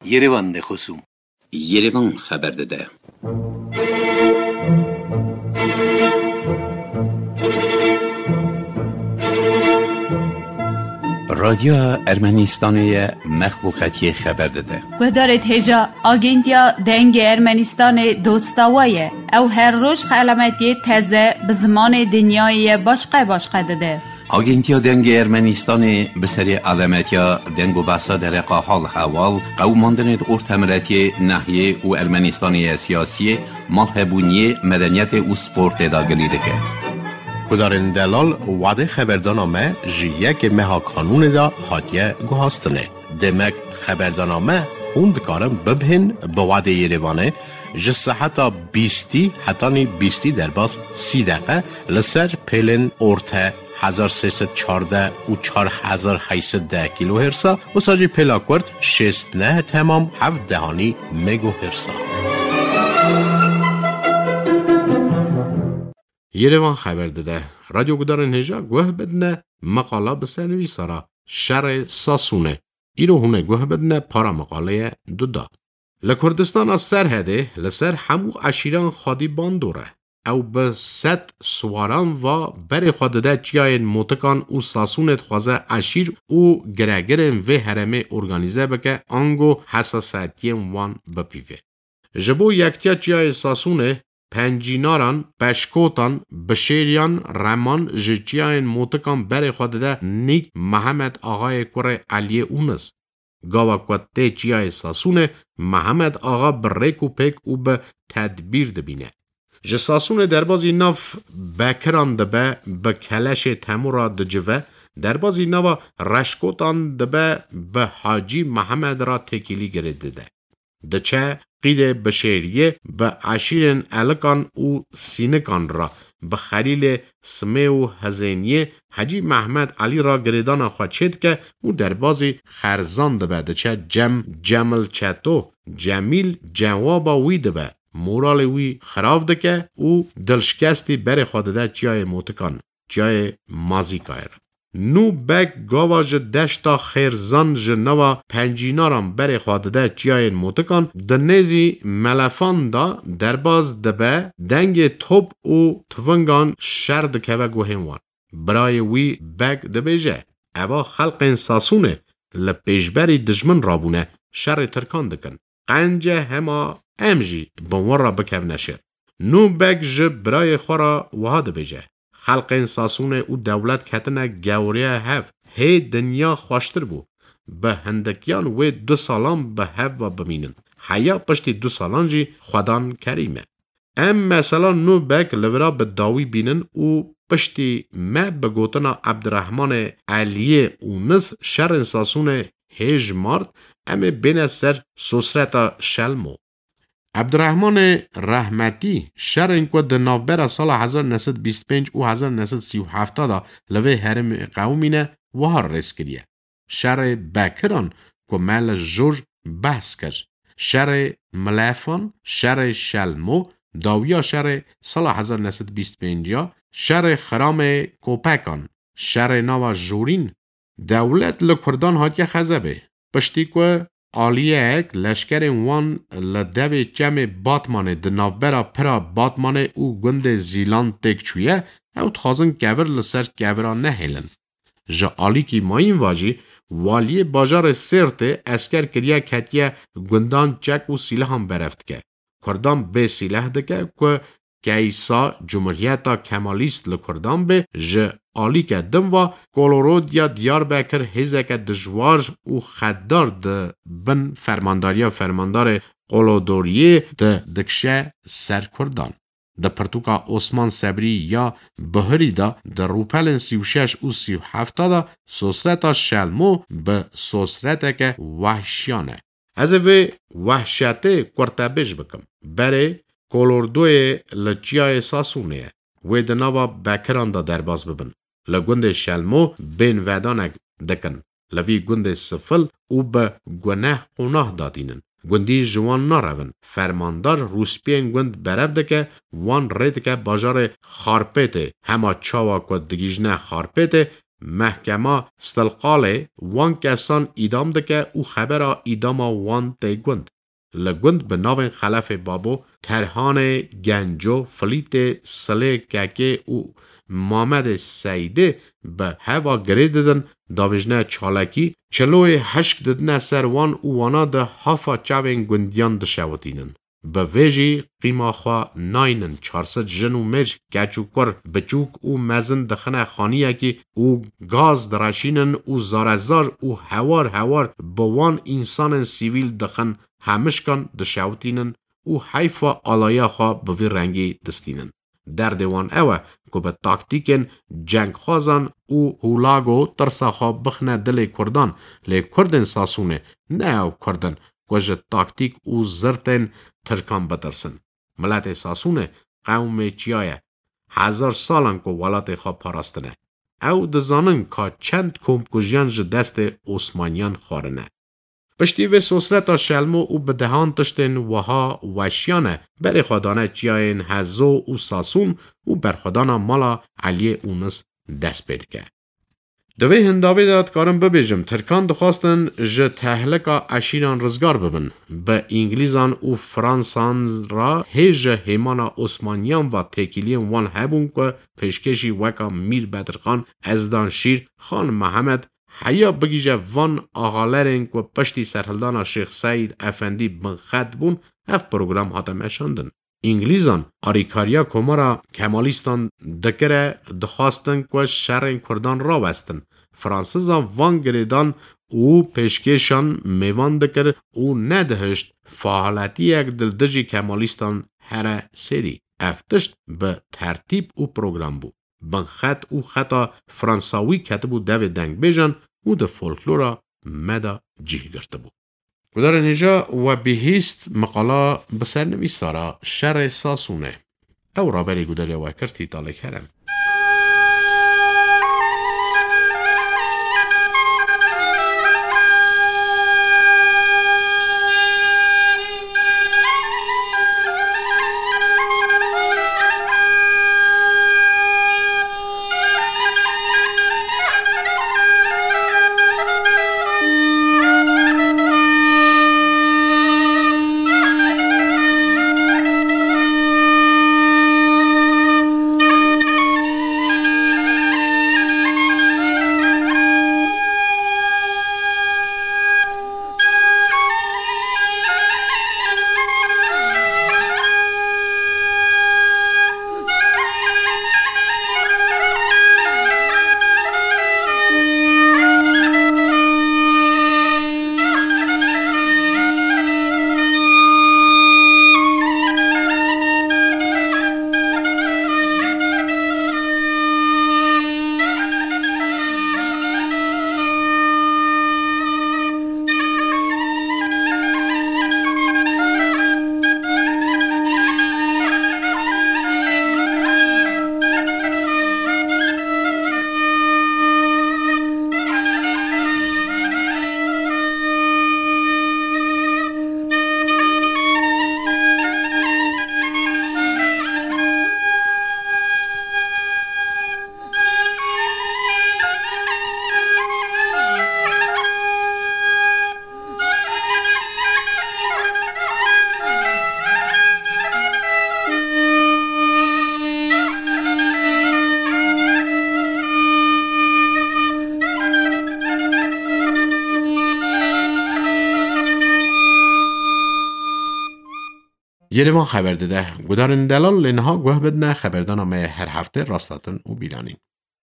Yerevan de خصوم Yerevan خبر داده. رادیو ارمنستان مخلوقاتی خبر داده. گذارت هجا آگنتیا دنگ ارمنستان دوستاویه او هر روز علامتی تازه به زمان دنیای باشقه داده. آگنتیا دنگ ارمنستان به سری علامتیا دنگ و بحثا در حال حوال قوماندن ارتمرتی ناحیه و ارمنستانی سیاسی مالهبونی مدنیت و سپورت داگلیده که کدارن دلال وعده خبردانامه جیه مها قانون دا حاتیه گوهاستنه. دمک خبردانامه خوند کارم ببهن به وعده یریوانه جسه حتی 20 در باز 30 دقیقه لسر پیلن ارته 1314 و 4810 کیلو هرسا و ساجی پیلاکورد 69 تمام 7 دهانی مگو هرسا. یریوان خبر داده رادیو گدارن هجا گوه بدنه مقاله بسنوی سارا شر ساسونه ایرو هونه گوه بدنه پارا مقاله دودا لکردستان از سرهده لسر همو عشیران خادی باندوره او به 100 سواران و بر خودده چیاین موتکان و ساسونت خوازه عشیر و گرگرن و هرمه ارگانیزه بکه آنگو حساسیتیم وان بپیوه جبو یکتیا چیای ساسونه پنجیناران، بشکوتان، بشیریان، رمان، جچیان موتکان بر خودده نیک محمد آقای کره علی اونس. گاوا کوته چیای ساسونه محمد آقا بریک و پیک و به تدبیر دبینه. جساسونه دربازی ناف بکران دبه به کلش تمورا دجوه دربازی ناف رشکوتان دبه به حاجی محمد را تکیلی گرده ده. دچه قید بشیریه به عشیرن الکان و سینکان را به خلیل سمه و هزینیه حجی محمد علی را گریدان خواهد شد که او در بازی خرزان ده به چه جمل چتو جمیل جوابا وی ده به مورال وی خراب ده که او دلشکستی بر خواهده چیای موتکان چیای مازی کایر نو بگ گاواج دشتا خیرزان جنوا پنجینارم بر خواهده چیاین موتکان دنیزی ملفان دا درباز دبه دنگ توب و تونگان شرد که و گوهنوان برای وی بگ دبیجه اوا خلق ساسونه لپیشبری دجمن رابونه شر ترکان دکن قنجه هما امجی بمور را بکو نشر نو بگ جب برای خورا وها دبیجه خلق ساسونه او دولت کتنه گوریه هف هی دنیا خوشتر بو به هندکیان و 2 سالان به هف و بمینن حیا پشتی 2 سالان جی خودان کریمه ام مثلا نو بک لورا به داوی بینن او پشتی ما به گوتنا عبدالرحمن علیه اونس شر ساسونه هیج مارد ام بین سر سسرتا شلمو عبدالرحمن رحمتی شر اینکو در نوبر سال 1925 و 1937 دا لوه هرم قومینه و هر رس کریه. شر بکران که مال جورج بحث کرد. شر ملافان، شر شلمو، داویا شر سال 1925 شر خرام کوپکان، شر نوا جورین. دولت لکردان هاتیه خزبه. پشتی که آلیه لشکر وان لدوی جمع باتمانه ده نافبرا پرا باتمانه او گند زیلان تک چویه او تخوازن گور لسر گوران نهیلن. جا آلی کی ماین واجی والی باجار سرت اسکر کریا کتیه گندان چک و سیله هم برفت که. کردان به سیله دکه که کیسا جمهوریتا کمالیست لکردان به جا آلی که دم و کولورود یا دیار بکر هزه که دجوارج و خددار ده بن فرماندار قولودوریه ده دکشه سر کردان. ده پرتوکا عثمان صبری یا بهری ده روپلن 36 و 37 ده سوسرتا شلمو به سوسرتا که وحشیانه. از اوی وحشته کرتبش بکم. بره کولوردوی لچیای ساسونه و ده نوا بکران ده درباز ببن. لگوند شلمو بین ودانک دکن. لوی گوند سفل او به گناه قناه دادینن. گوندی جوان نارون. فرماندار روسپین گوند برف دکه وان رید که باجار خارپیته. همه چاوا که دگیجنه خارپیته محکمه استلقاله وان کسان ایدام دکه او خبر ایدام وان تی گوند. لگوند به ناو خلف بابو ترهان گنجو فلیت سله که او محمد سیده به هوا گره ددن داوجنه چالکی چلوی هشک ددنه سروان او وانا ده هافا چاوین گوندیان دشاوتینن. به ویجی قیمه خواه ناینن 400 جن و مرج گچوکر بچوک او مزن دخنه خانیه که او گاز درشینن او زارزار او هوار بوان انسان سیویل دخن همشکان دشاوتینن او حیفا آلایا خواه بوی رنگی دستینن. در دیوان اوه که به تاکتیکن جنگ خوازن او هولاگو ترسا خواه بخنه دل کردان لی کردن ساسونه نه او کردن که تاکتیک او زرتن ترکان بدرسن. ملت ساسونه قوم چیایه 1000 سالن که ولات خواه پاراستنه. او دزانن که چند کمپکوژیان دست عثمانیان خارنه. پشتی و سوسرتا شلمو او به دهان تشتن وها وشیانه بری خدانه چیاین هزو او ساسون او بر خدانا مالا علی اونس دست بید که. دوی هنداوی داد کارم ببیجم ترکان دخواستن جه تهلکا اشیران رزگار ببن. به انگلیزان او فرانسان را هیجه هیمانا عثمانیان و تکیلین وان هبون که پیشکشی وکا میر بدرخان ازدان شیر خان محمد حیا بگیجه وان آغالرین که پشتی سرحلدان شیخ سید افندی بن خد بون اف پروگرام هاتم اشاندن. انگلیزان آریکاریا کمارا کمالیستان دکره دخواستن که شرین کردان را وستن. فرانسیزان وان گریدان او پیشکشان میوان دکر او ندهشت فعالتی یک دلدجی کمالیستان هر سری. افتشت به ترتیب او پروگرام بو. بن خط او خطا فرانساوی کتبو دو دنگ بیجن او ده فولکلورا مدا جیه گرته بو. گدار نجا و بهیست مقالا بسر نویسارا شر ساسونه او را بری گدار و کرتی تاله کرم. یریوان خبر داده گدارن دلال لنها گوه بدنه خبردانم هر هفته راستاتن و بیلانین.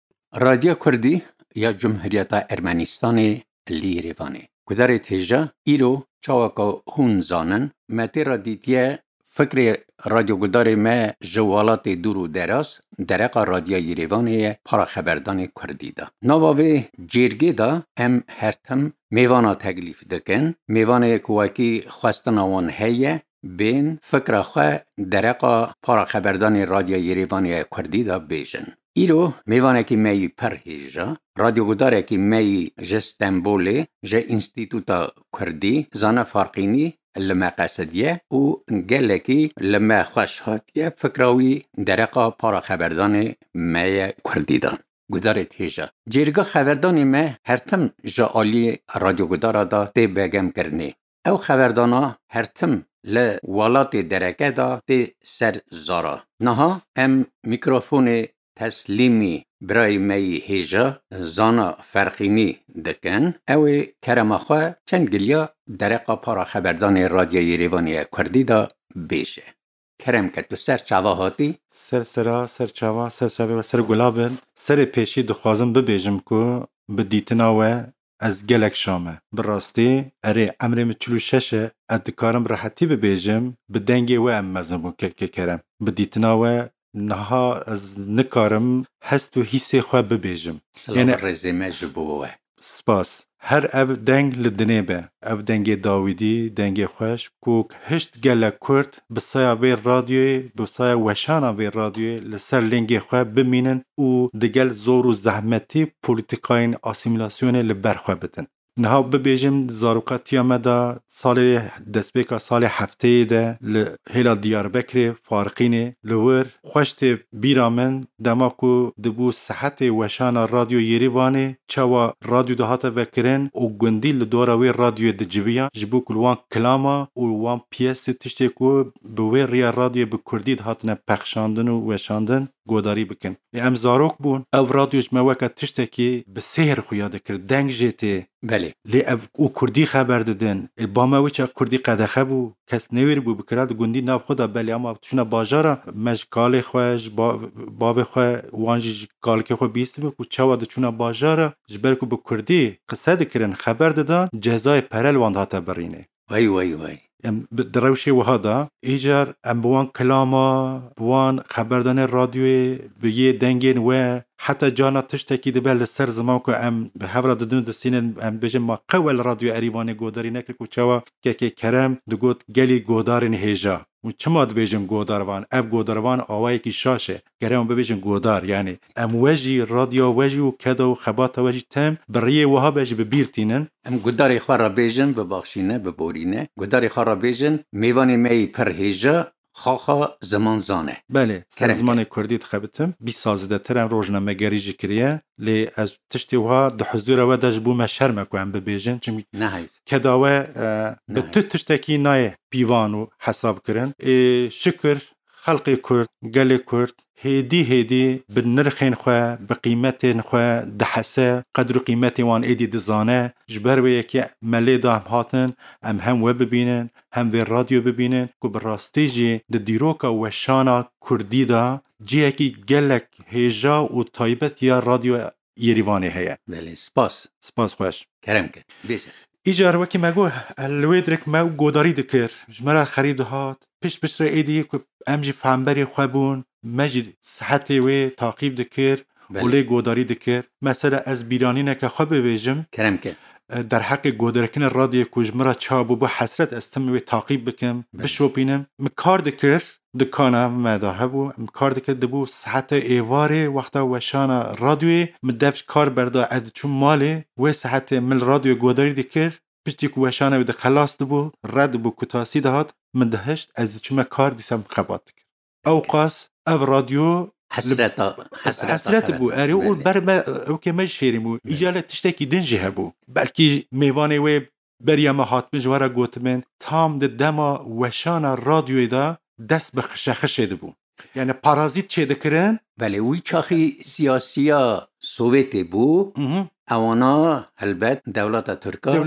رادیو کردی یا جمهوریت ارمنستان لیریوانه. گدار تیجا ایرو چاوکا هون زانن متی را دیتیه فکر رادیو گدار ما جوالات دور و دراز درقا رادیو یریوانه پارا خبردان کردی دا. نواوی جرگی دا ام هرتم میوانا تکلیف دکن میوانه کواکی خواستناوان هیه بین فکر خواه درقا پارا خبردان رادیو یریوانی کردی دا بیجن. ایرو میوانه که می پرهیجا رادیو گداره که می جستنبوله جه انستیتوتا کردی زانه فارقینی لما قصدیه و گلکی لما خوش هاتیه فکراوی درقا پارا خبردان می کردی دان. گدارت هیجا جرگا خبردانی ما هرتم جا آلی رادیو گدارا دا تی بگم کرنی او خبردانا هرتم لولات درکه دا تی سر زارا نها ام میکروفون تسلیمی برای می هیجا زانا فرقینی دکن او کرم خواه چند گلیا درقا پارا خبردان رادیو یریوانی کردی دا بیشه کرم که تو سر چاوا هاتی؟ سر چاوا و سر گلابن سر پیشی دخوازم ببیجم که بدیتنا و از گلک شامه براستی اره امرم 46 ادکارم راحتی ببیجم بدنگی و ام مزمو که کرم بدیتنا و نها از نکارم هست و حیثی خواه ببیجم سلام رزیمه جبوه سپاس هر او دنگ لدنه به او دنگ داویدی دنگ خوش کوک هشت گله کرد بسایا وی رادیوی بسایا وشانا وی رادیوی لسر لنگی خواه بمینن و دگل زور و زحمتی پولیتیکاین آسیمیلاسیون لبرخواه بدن نها ببیجم زاروقاتی آمده سال دستبیکا سال هفته ده لحیلا دیاربکر فارقینه لور خوشت بیرامن دماکو دبو صحت وشان رادیو یریوانه چوا رادیو دهات وکرن و گندی لدوراوی رادیو دجویا جبو کلوان کلاما و وان پیس تشتیکو بوی ریا رادیو بکردی دهاتنه پخشاندن و وشاندن گوداری بکن ام زاروک بون او رادیوش موکا تشتکی بسهر خویاده کرد دنگ جیتی بله لی او کردی خبر دادن الباموی چه کردی قدخه بو کس نویر بو بکرد گندی ناف خدا بله اما چونه باجارا مج کال خوش باب خو وانج کال که خو بیست بو چوا د چونه باجارا جبر کو به کردی قصه دکرن خبر دادن جزای پرل واندات برینه وای ام دروشی وهذا ایجار ام بوان کلاما بوان خبردان رادیوی به یه دنگین و حتی جانا تشتکی دبل سر زمان که ام به هفره دادن دستین ام بجم ما قول رادیو اریوان گوداری نکر که چوا که کرم دگوت گلی گودارین هیجا و چما دبیجم گوداروان اف گوداروان آوایی که شاشه گرم ببیجم گودار یعنی ام وجی رادیو وجی و کدا و خبات وجی تم بریه وها بج ببیرتینن ام گوداری خواه را بیجن ببخشینه ببورینه گوداری خواه را بیجن میوانی می پر هیجا خاخا زمان زانه بله سر زمان کردی تخبتم 20 سازده ترم روزنامه گریجی کریه لی از تشتی وها ده حضور و داش بو مشرمه کو ام ببیجن چون نه کداوه به تو تشتکی نای پیوانو حساب کرن شکر خلقی کرد گلی کرد هیدی بالنرخین خواه بقیمتین خواه دحسه قدر قیمتی وان ایدی دزانه جبر به یکی ملی دا هم هاتن هم و ببینن هم وی رادیو ببینن که براستی جی ده دیروکا وشانا کردی دا جی اکی گلک هیجا و طایبت یا رادیو یریوانی هیا بله سپاس خوش کرم که بیشه ایجار وکی مگو الویدرک مو گوداری دکر جمرا خرید دهات پیش را ایدی که امجی فهمبری خوابون مجید صحتی وی تعقیب دکر ولی گوداری دکر مثلا از بیرانی نکه خواب بیجم کرم که در حق گودارکن رادیو کجمرا چابو با حسرت استم وی تعقیب بکم بشوپینم مکار دکر دکانم مداها بو مکار دکر دبو صحت ایواره وقتا وشانا رادیوی مدفش کار بردا اد چون مالی و صحت مل رادیو گوداری دکر پشتی که وشانا بده خلاص دبو رد بو کتاسی دهات مدهشت از چون کار دیسم خبات دکر اوقاس او رادیو حسرت بو اری او بر او که مج شیرمو ایجاله تشتکی دنجی هبو بلکی میوانی و بریم هات بجوارا گوتمن تام د دما وشانا رادیوی دا دست به خشخش دبو یعنی پارازیت چه دکرن بله وی چاخی سیاسیا سوویتی بو اوانا البته دولت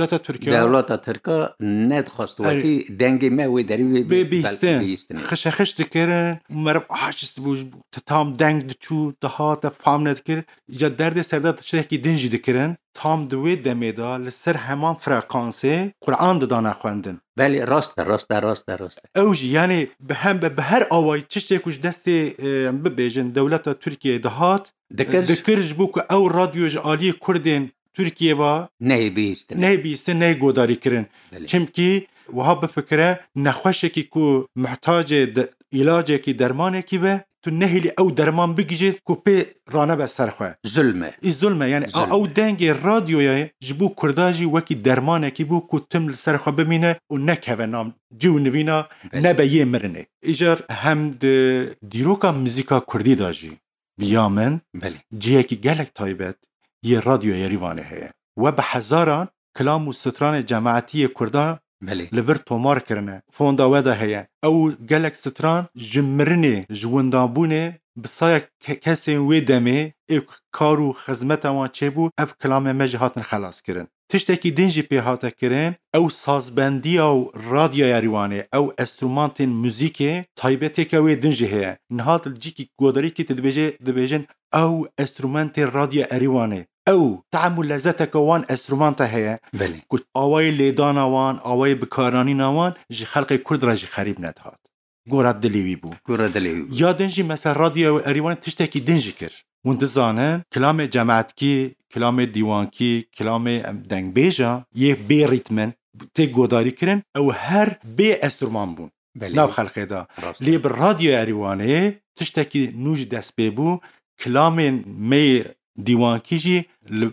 ترکا ندخواست وقتی دنگ ما و دری بیستن خشخش دکرن مرب آشست بوش تام دنگ دچو دهات فهم ندکر جا درد سرداد چه کی دنجی دکرن تام دوی دمیدا لسر همان فرکانسه قرآن دانا خوندن بله راست اوج یعنی به هر آوای چشته کش دست ببیجن دولت ترکیه دهات دکرج بو که او رادیوج عالی کردین ترکیه و نه بیستن نه گوداری کرن چمکی وها بفکره نخوشه کی کو محتاج علاجه کی درمانه کی به تو نهلی او درمان بگیجید کو پی رانه به سرخواه ظلمه یعنی او دنگ رادیوی جبو کرداجی وکی درمانه کی بو کو تم سرخواه بمینه و نکوه نام جو نوینا نبه یه مرنه ایجار هم دیروکا موزیکا کردی داجی بیامن بله جیهکی گلک تایبت یه رادیو یریوانه هیه و به هزاران کلام و ستران جماعتی کردان بله لبر تومار کرنه فوندا ودا هيا او گلک ستران جمرنه جوندابونه بسایا کسی وی دمه ایک کارو خدمت وان چبو اف کلام مجهاتن خلاص کرن تشتکی دنجی پی هاتا کرن او سازبندی او رادیو یاریوانه او استرومانتین موزیک تایبتی که وی دنجی هيا نهات الجیکی گوداری که دبیجن او استرومانت رادیو یاریوانه او تعمل لذتك وان استرومانتا هيا بله كنت آوای لیدانا وان آوای بکارانی نوان جی خلق کرد را جی خریب ندهاد گورد دلیوی بو گوره دلی یا دنجی مثلا رادیو اریوان تشتکی دنجی کر وند زانن کلام جماعت کی کلام دیوان کی کلام دنگ بیجا یه بی ریتمن تی گوداری کرن او هر بی استرومان بون بله ناو خلقه دا راست. لی بر رادیو اریوانه تشتکی نوج دست بی بو کلام می دیوان کیجی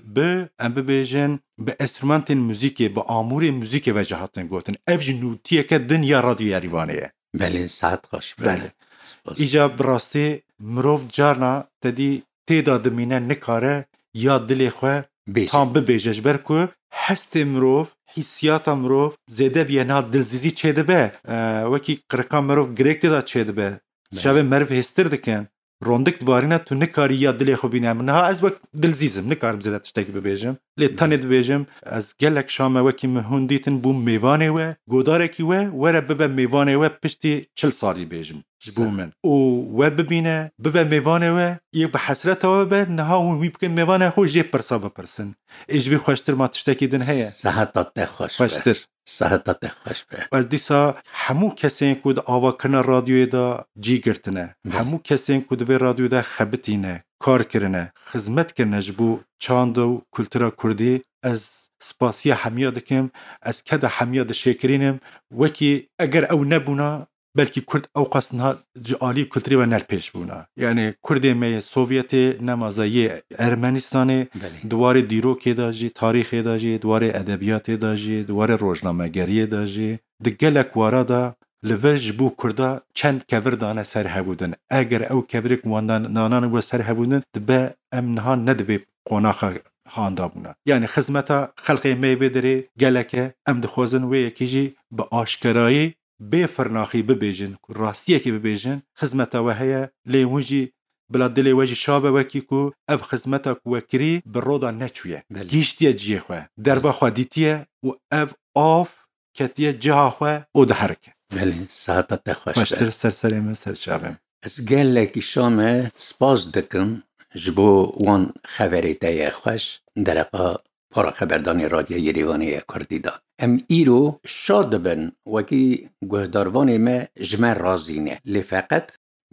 به ام ببیجن به استرومانتین موزیک به آمور موزیک و جهاتن گوتن افج نوتیه که دنیا رادیو یاریوانه بله ساعت خوش بله سپاس. ایجا براستی مروف جارنا تدی تیدا دمینه نکاره یا دلی خواه بیشه تام ببیجش برکو هست مروف حسیات مروف زیده بینا دلزیزی چه دبه وکی قرقان مروف گریک دا چه دبه شبه مروف هستر دکن روندک دبارینه تو نکاری یا دلی خو بینم نه از وقت دلزیزم نکارم زیاد تشتکی ببیجم لی تنید ببیجم از گلک شام وکی مهندیتن بوم میوانه و گوداره کی و ره ببه میوانه و پشتی 40 سالی بیجم جبومن و ببینه ببه میوانه و یه به حسرت و به نه اون میبکن میوانه خو جه پرسا بپرسن اجبی خوشتر ما تشتکی دن هيا صحتات خوش خوشتر صحتات خوش به از دیسا همو کسین کود آوا کنه رادیوی دا جی گرتنه همو کسین کود وی رادیو دا خبتینه کار کرنه خدمت کرنه جبو چاند و کلتورا کردی از سپاسی حمیاد کم از کده حمیاد شکرینم وکی اگر او نبونا بلکه کرد او قصنها عالی کلتوری و نل پیش بونا یعنی کردی می سوویت نمازایی ارمنستان دوار دیروکی داجی تاریخی داجی دوار ادبیات داجی دوار روزنامه‌گری داجی دگلک واردا لورج بو کردا چند کور دانه سر هبودن اگر او کورک واندان نانان و سر هبودن دبه امنها ندبه قناخ هاندا بونا یعنی خدمتا خلقی می بدری گلکه ام دخوزن و یکیجی به آشکارایی به فرناخی ببیجن راستیه که ببیجن خدمتا و هيا لیونجی بلا دلی وجه شابه وکی کو اف خدمتا کوکری بر رودا نچویه گیشتیه جیه خواه دربا خواه دیتیه و اف آف کتیه جها خواه او ده حرکه بله صحتات خوش خوشتر سرسری من سر شابه از گلکی شامه سپاس دکم جبو وان خبریته خوش درقا پارا خبردانی رادیو یریوانی کردی دا ام ایرو شاد بن وکی گهداروانی ما جمع رازینه لی فقط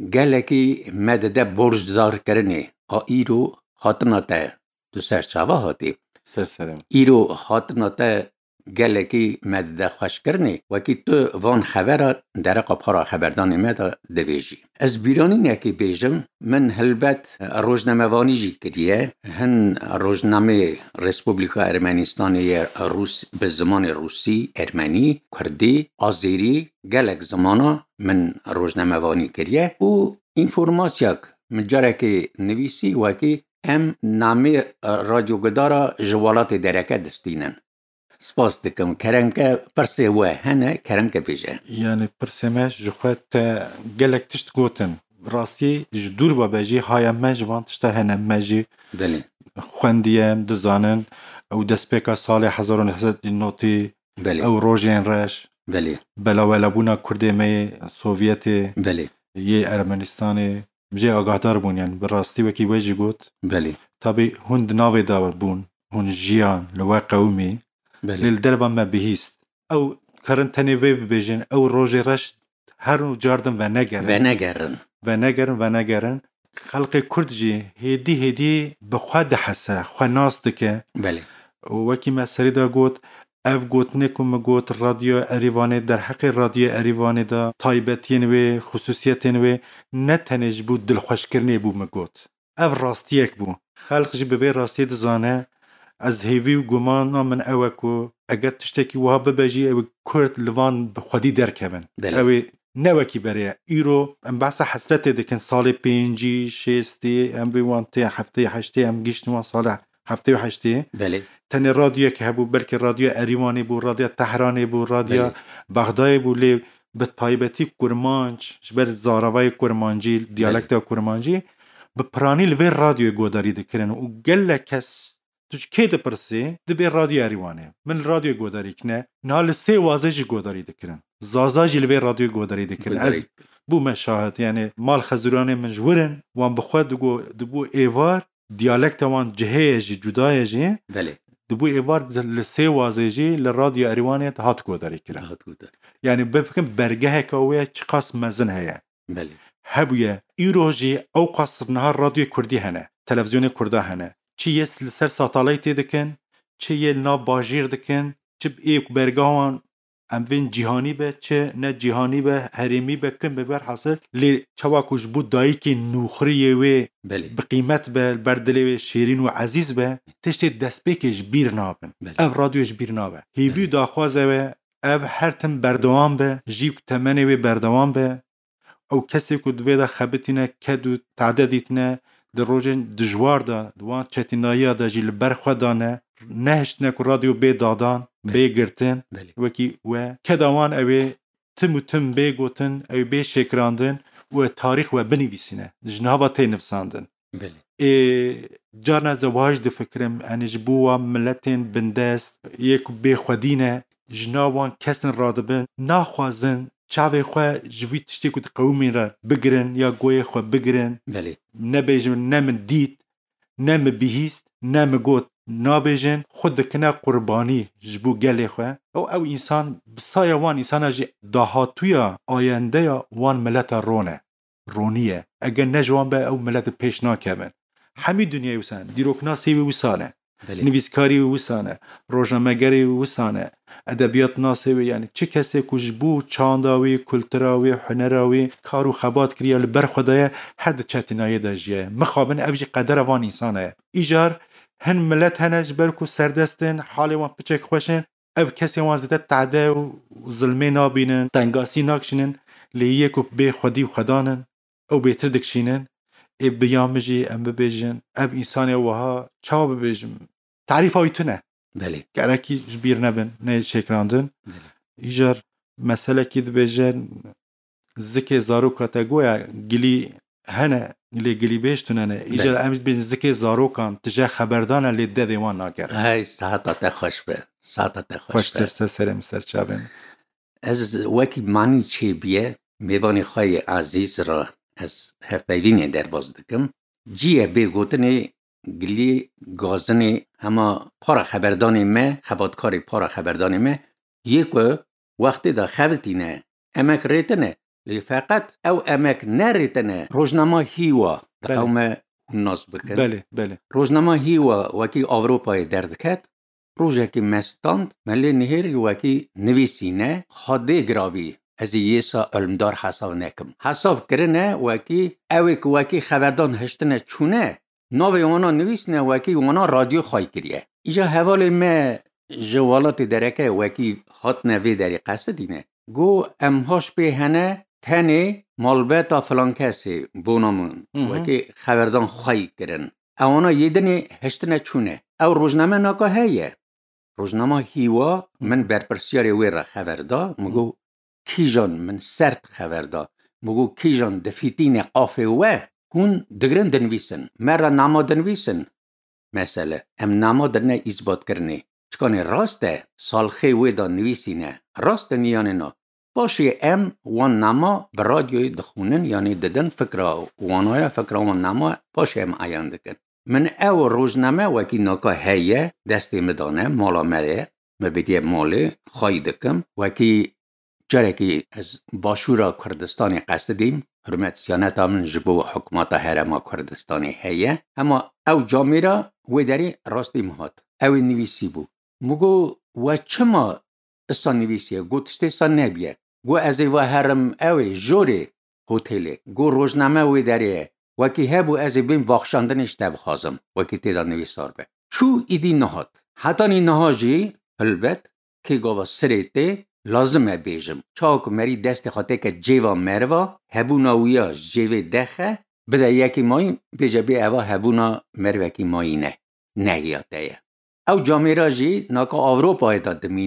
گلکی مدده برجدار کرنه ایرو حاطناته تو سرچاوه هاتی سرسرم ایرو حاطناته گلکی مدده خوش کرنه وکی تو وان خبرات درقا پارا خبردانی ما دا دویجی از بیرانی نکی بیجم من هلبت روزنامه وانی جی کریه هن روزنامه رسپوبلیکا ارمنستانی روس به زمان روسی ارمنی کردی آزیری گلک زمانا من روزنامه وانی کریه و اینفورماسیاک من جاره که نویسی وکی ام نامی رادیو گدارا جوالات درکه دستینن سپاس دکم کرنکه پرسه و هنه کرنکه بیجه یعنی پرسمش جخوت گلک تشت گوتن راستی جدور با بجی های مجوان تشتا هنه مجی بله خوندیم دزانن او دسپیکا سال 1990 بله او روژین رش بله بلا ولا بونا کردی می سوویتی بله یه ارمنستانی بجی آگاهدار بون یعنی براستی وکی وجی گوت بله طبی هند ناوی داور بون هند جیان لوا قومی بله للدربا ما بهیست او کرنتنی وی ببیجن او روژی رش هر جاردن و نگرن خلق کرد جی هیدی بخواد حسه خواه ناس دکه بله وکی ما سری دا گوت اف گوت نکم گوت رادیو اریوانه در حق رادیو اریوانه دا تایبتین و خصوصیتین و نتنج بود دلخوش کرنه بو مگوت اف راستیک بو خلق جی به راستی دزانه از هیوی و گمان من اوکو اگر تشتکی وها ببجی او کرد لوان بخودی درکبن او نوکی برای ایرو ام بحث حسرت دکن سال 5 6 ام وانته هفته 8 ام گشتم سال هفته و 8 بله تن رادیو که هبو بلکه رادیو اریوانی بو رادیو تهرانی بو رادیو بغداد بو لی به تایبتی کرمانج جبر زاروای کرمانجی دیالکت کرمانجی به پرانی لوی رادیو گوداری دکرن و گله کس توش کی ده پرسی ده به رادیو اریوانه من رادیو گوداری کنه نال سه وازج گوداری دکرن زازاج لوی رادیو گوداری دکرن از بو مشاهد یعنی مال خزرانه منجورن وان بخواد دبو ایوار دیالکت وان جهه جدای بله دبو ایوار لسه وازجی لرادیو اریوانه هات گوداری کرن یعنی بفکر برگه کوه چقاس مزن هيا بله هبویه ایروجی او قصر نهار رادیو کردی هنه تلویزیون کرده هنه چی یه سر ساتالایت دکن چی یه نا باجیر دکن چی ایک برگاوان اموین جهانی به چه نه جهانی به حریمی به کم ببر حاصل لی چواکوش بود دایی که نوخریه و بقیمت به بردلی شیرین و عزیز به تشتی دست بکش بیر نابن او رادیوش بیر نابه هیوی داخوازه و او هر تم بردوان به جیب تمنه و بردوان به او کسی که دوی دا خبتینه کدو تعدادیتنه در روژن دجوار دا دوان چتینایی دا جیل برخودانه نهشتنه که رادیو بی دادان بی گرتن وکی و کدوان اوی تم و تم بی گوتن او بی شکراندن و تاریخ و بنویسینه جنابا تی نفساندن جارنا زواج ده فکرم انج بوا ملتین بندست یک بی خودینه جنابان کسن رادبن ناخوازن چاوی خواه جوی تشتی کود قومی را بگرن یا گوی خواه بگرن نبیجن نم دید نم بیهیست نم گوت نبیجن خود دکنه قربانی جبو گلی خواه او انسان بسای وان انسان جی دهاتویا آینده یا وان ملت رونیه اگر نجوان به او ملت پیش ناکبن همی دنیای وسان دیروکناسی وسانه نویسکاری وسانه روزنامه‌گری وسانه ادبیات ناسوی یعنی چه کسی کش بو چانداوی کلتراوی هنراوی کارو خبات کریه لبر خدای هر د چتینای دجیه مخابن اوج قدر وان انسانه ایجار هن ملت هنج برکو سردستن حال وان پچک خوشن او کسی وان زده تعده و ظلمه نابینن تنگاسی ناکشنن لیه کو به خودی و خدانن او بهتر دکشینن ای بیامجی ام ببیجن او انسانی وها چاو ببیجم تعریف آیتونه بله گرکی جبیر نبن نه شکراندن ایجار مسئله که دبیجن زکی زارو کاتگویا گلی هنه گلی بیشتونه نه ایجار امید بین زکی زارو کان تجاه خبردانه لی دویوان ناگر های ساعتت خوش به ساعتت خوش به خوشتر سرم سرچابن از وکی معنی چی بیه میوانی خواهی عزیز را از هفبیلین در باز دکم جیه بیگوتنی گلی گازنی همه پارا خبردانی مه خبادکاری پارا خبردانی مه یکو وقتی دا خبتینه امک ریتنه لی فقط او امک نریتنه روزنامه هیوا دا قوم ناز بکن بله روزنامه هیوا وکی آوروپای دردکت روزه که مستاند ملی نهیری وکی نویسینه خاده گراوی از یسا علمدار حساب نکم حساب کرنه وکی اوی که وکی خبردان هشتنه چونه ناوی اونا نویسنه وکی اونا رادیو خواهی کریه ایجا حوالی ما جوالات درکه وکی هات نوی داری قصدینه گو امهاش به هنه تنه مالبتا فلان کسی بونامون وکی خبردان خواهی کرن اونا یدنی هشتنه چونه او روزنامه ناکا هیه روزنامه هیوا من برپرسیاری وی را خبردا مگو کیجان من سرت خبردا مگو کیجان دفیتین قافه و هون دگرن دنویسن مرا ناما دنویسن مثلا ام ناما درنه اثبات کرنه چکانی راسته سالخی وی دا نویسینه راسته نیانه نا باشه ام وان ناما برادیوی دخونن یعنی ددن فکر وانای فکر وان ناما باشه ام عیان دکن من او روزنامه وکی ناکا هیه دستی مدانه مالا مره مبیدی مالی خواهی دکم وکی جرکی از باشورا کردستانی قصدیم حرمت سیانت همون جبو حکمات هرما کردستانی هیه اما او جامیرا وی داری راستی مهات اوی نویسی بو مگو و چما استان نویسیه گو تشتی استان نبیه گو از و هرم اوی جوری هوتیلی گو روزنامه وی داریه وکی هبو از بین باخشاندنش تب خازم وکی تیدا نویسار به چو ایدی نهات حتی نی نهاجی البت که گاوا سریته لازمه بیجم چاک مری دست خاطر که جیوا مروا هبونا ویا جیوه دخه بده یکی مای بیجه بی اوا هبونا مروا کی مایی نه یاته او جامعه جی ناکا اروپا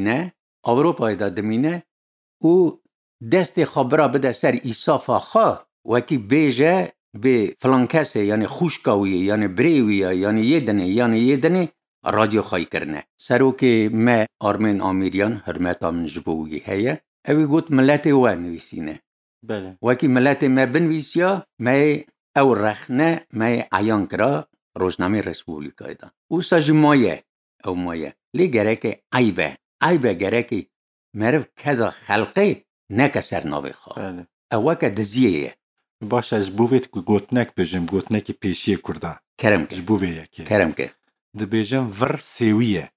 دا دمینه او دست خبره بده سر ایصافا خوا وکی بیجه به فلان کسی یعنی خوشکاویه یعنی بریویه یعنی یه دنه رادیو خواهی کرنه سرو که ما آرمین آمیریان حرمتا من جبویی هیه اوی گوت ملت و نویسینه بله وکی ملت ما بنویسیا ما او رخنه ما عیان کرا روزنامه رسپوبلیکای دا او ساجی مایه او مایه لی گره که عیبه گره که مرف کدا خلقه نکه سرناوی خواه بله او که دزیه باش از بوویت که گوتنک بجم گوتنکی پیشی کرده کرم که جبوویه که کرم که دبیجم ور سیویه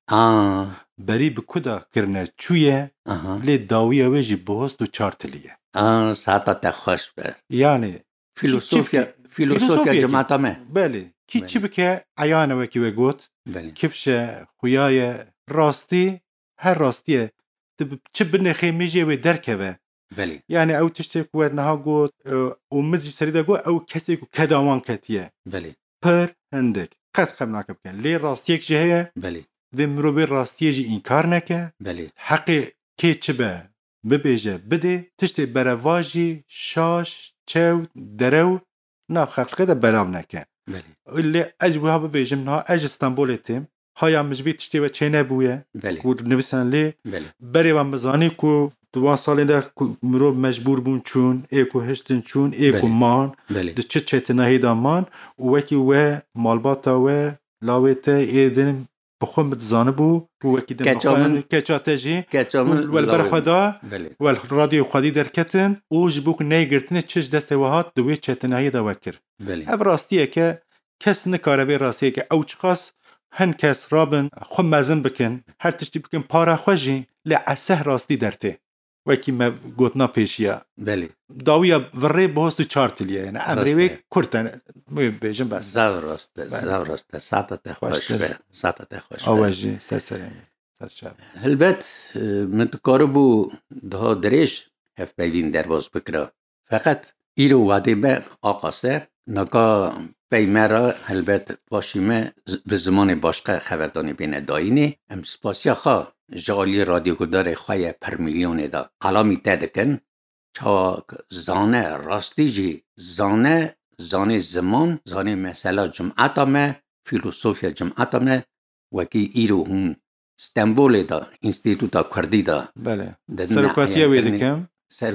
بری بکودا کرنه چویه لی داویه ویجی بهست و چارتلیه ساعتا تخوش به یعنی فیلوسوفیا جماعتا ما بله کی چی بکه عیانه وکی و گوت بله کفشه خویای راستی هر راستیه چه بنخی میجه و درکه و بله یعنی او تشتک و نها گوت و مزی سریده گو او کسی که کداوان کتیه بله پر هندک قد خم ناکب کن لی راستیک جهه بله و مروبی راستیه جی اینکار نکه بله حقی که چه به ببیجه بده تشتی برواجی شاش چو درو نا خلقه ده بلام نکه بله اللي اجبوها ببيجم نها اج اسطنبول تيم هاي مجبي تشتي و چينه بويه بله كو نويسن لي بله بري و مزاني كو دوان سالين ده مرو مجبور بون چون ايكو هشتن چون ايكو بله. مان بله ده چه چتنه هيدا مان وكي و مالباتا و لاويته ايدن بخون بتزانه بو وكي دن بخون كچاته جي والبرخدا بله والراديو خدي دركتن وجبوك نيگرتن چش دسته وهات دوی چتنه هيدا وكر بله اف راستیه که کس نکاره بی راستیه که او چخواست هن کس رابن خو مزن بکن هر تشتی بکن پارا خوشی لعسه راستی درته وکی ما گوتنا پیشیا بله داویا وره بهستو چارتلیه یعنی امریوی کرتن بیجن بس زورسته ساعتا تخوش به ساعتا تخوش آواجی سرسرمی سرچاب البته متقاربو ده درش هف بیوین در باز بکره فقط ایرو واده به آقاسه نکا پیمرا البته باشیمه به زمان باشقه خبردانی بین داینه ام سپاسیا خواه جالی رادیو گدار خواه پر میلیون دا علامی تدکن چا زانه راستی جی زانه زمان زانه مسئله جمعتا ما فیلوسوفیا جمعتا ما وکی ایرو هم استنبول دا انستیتوتا کردی دا بله سرکاتیه ویدکم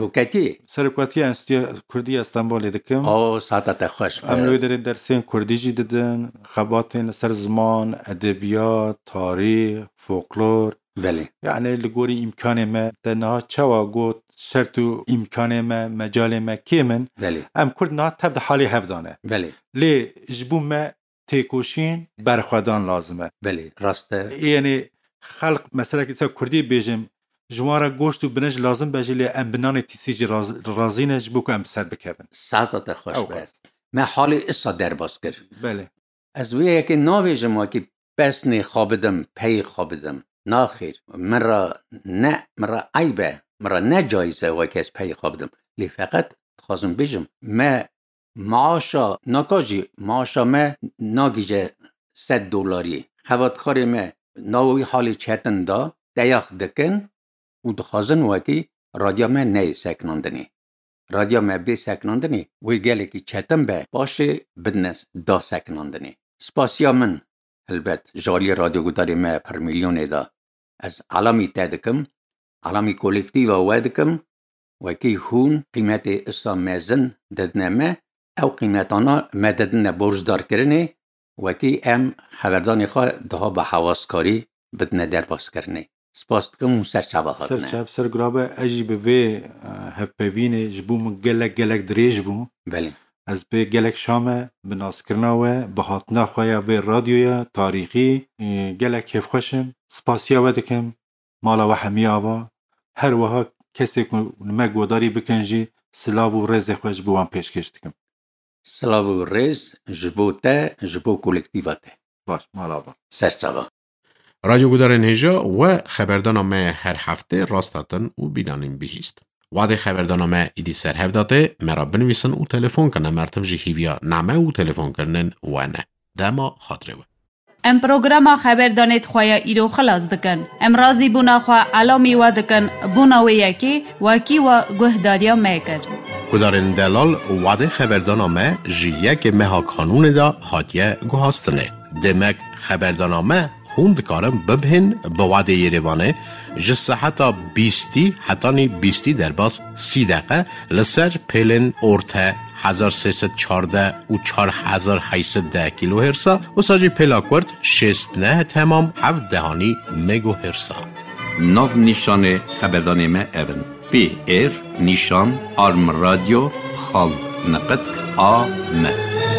سرکاتی انستیتو کردی استانبول دکم ساعتا تخوش امروی در درسین کردی جی ددن خباتین سر زمان ادبیات تاریخ فولکلور بله یعنی لگوری امکان ما دنها چوا گوت شرطو امکان ما مجال ما کیمن بله ام کرد نه تبد حالی هفدانه بله لی جبو ما تیکوشین برخوادان لازمه بله راسته یعنی خلق مثلا که کردی بیجم جوارا گوشت و بنج لازم باشه لی ام بنان تیسیج رازینه جبو که ام سر بکبن ساعتا تخوش به ما حالی اصا در باز کر بله از وی یکی ناویجم وکی بسنی خوابدم پی خوابدم ناخیر مرا عیبه مرا نه جایزه وکی از پی خوابدم لی فقط خوازم بیجم ما معاشا ناکاجی معاشا ما ناگیجه $100 خوادکاری ما ناوی حالی چتن دا دیاخ دکن و دخوازن وکی رادیو ما نه سکناندنی رادیو ما بی سکناندنی وی گلی که چتن به باشه بدنس دا سکناندنی سپاسیا من البته جالی رادیو گداری ما پر میلیون دا از علامی تدکم علامی کولکتیو وادکم وکی هون قیمت اصا مزن ددنه ما او قیمتانا مددن برجدار کرنه وکی ام خبردانی خواه ده به حواسکاری بدنه در باز کرنه سپاس دکم و سرچاوه هاتنه سرچاو سرگرابه اجی به وی هفپوینه جبو من گلک دریج بو بله از به گلک شامه بناس کرنا و بهاتنا خواه به رادیویا تاریخی گلک کیف خوشم سپاسیا ودکم مالا و همی آوا هر وها کسی که نمه گوداری بکنجی سلاو و رز خوش بوان پیشکش دکم سلاو و رز جبو تا جبو کولکتیواته باش مالا با سرچاوه رادیو گودارن هجا و خبردارنامه هر هفته راستاتن و بیدانیم بهیست. وعده خبردارنامه ایدی سر هفداته مرا بنویسن و تلفن کنن مرتم جهیویا نامه و تلفن کنن و نه. دما خاطره و. ام پروگرام خبر دانید خواه ایرو خلاص دکن. ام رازی بونا خواه علامی و دکن بونا و یکی وکی و گهداریا میکر. گودارن دلال وعده خبردارنامه جیه که مها کانون دا هاتیه گوهاستنه. دمک خبردارنامه هوند کارم ببهن به وعده یریوانه جسه حتی 20 در باز 30 دقیقه لسر پیلن ارته 1314 و 4810 کیلو هرسا و ساجی پیلاکورد 69 تمام 7 دهانی مگو هرسا. ناو نیشان خبردارنامه اون PR نیشان آرم رادیو خال نقد آم